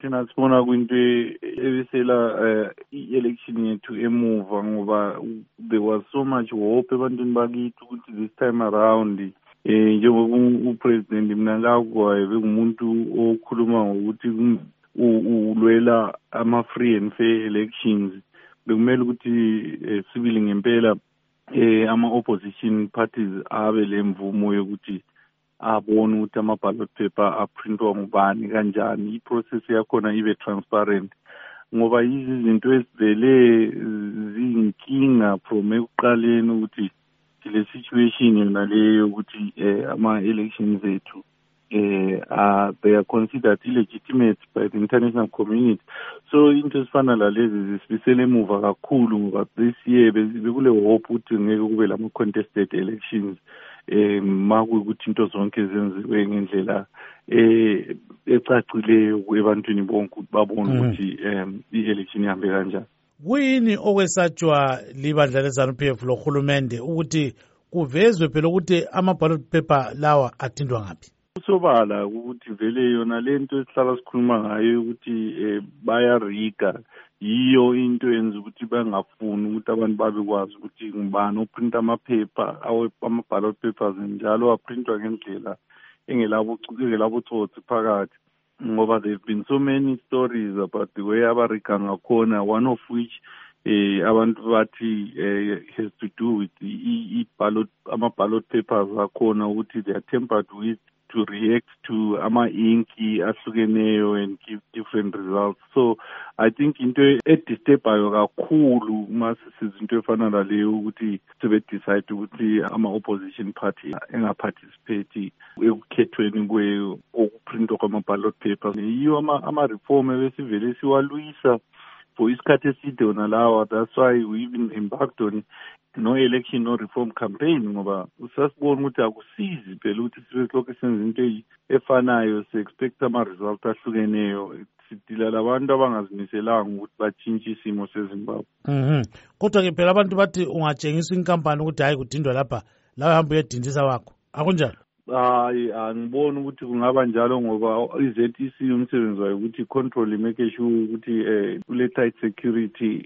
thina sibona kwinto ebisela i-election yethu emuva ngoba there was so much hope ebantwini bakithi ukuthi this time around njengoba upresident Mnangagwa bengumuntu okhuluma ngokuthi ulwela ama-free and fair elections, bekumele ukuthi sibili ngempela ama-opposition parties abe lemvumo yokuthi abone ukuthi ama-ballot paper aprintwa ngubani kanjani, i-process yakhona ibe transparent, ngoba izinto ezivele ziyinkinga from ekuqaleni ukuthi le situation yona leyo ukuthi ama-elections ethu they are considered illegitimate by the international community. So into ezifana lalezi zisibisele emuva kakhulu ngoba this year bekule hope ukuthi ngeke kube lama-contested elections makuyukuthi into zonke zenziwe ngendlela ecacileyo ebantwini bonke ukuthi babone ukuthi i-election ihambe kanjani. Kuyini okwesatshwa libandla le-ZANU-PF lohulumende ukuthi kuvezwe phela ukuthi ama-ballot paper lawa athintwa ngaphi? Kusobala ukuthi vele yona lento esihlala sikhuluma ngayo ukuthi bayariga, yiyo into yenza ukuthi bangafuni ukuthi abantu babekwazi ukuthi ngubani oprinta amaphepha ama-ballot papers njalo aprintwa ngendlela engelabutsotsi phakathi, ngoba there have been so many stories about the way abariga ngakhona, one of which abantu bathi has to do with ama-ballot papers akhona ukuthi they are tampered with to react to ama-inki ahlukeneyo and give different results. So I think into edisturbayo kakhulu masizinto efana naleyo ukuthi sebe-decide ukuthi ama-opposition party engaparticipate ekukhethweni okuprintwa kwama-ballot papers. Yiyo ama-reform ebesivele siwalwisa for isikhathi eside wona lawa. That's why we even embarked on no election no reform campaign, ngoba usasibona ukuthi akusizi phela ukuthi sibe silokhu senza into efanayo, si-expect ama-result ahlukeneyo, sidila labantu abangazimiselanga ukuthi batshintshe isimo seZimbabwe. Kodwa-ke phela abantu bathi ungatshengisa inkampani ukuthi hayi kudindwa lapha, lawe hamba uyedindisa wakho, akunjalo? Hayi, angiboni ukuthi kungaba njalo ngoba i-ZEC umsebenzi wayo ukuthi control make sure ukuthi kule tight security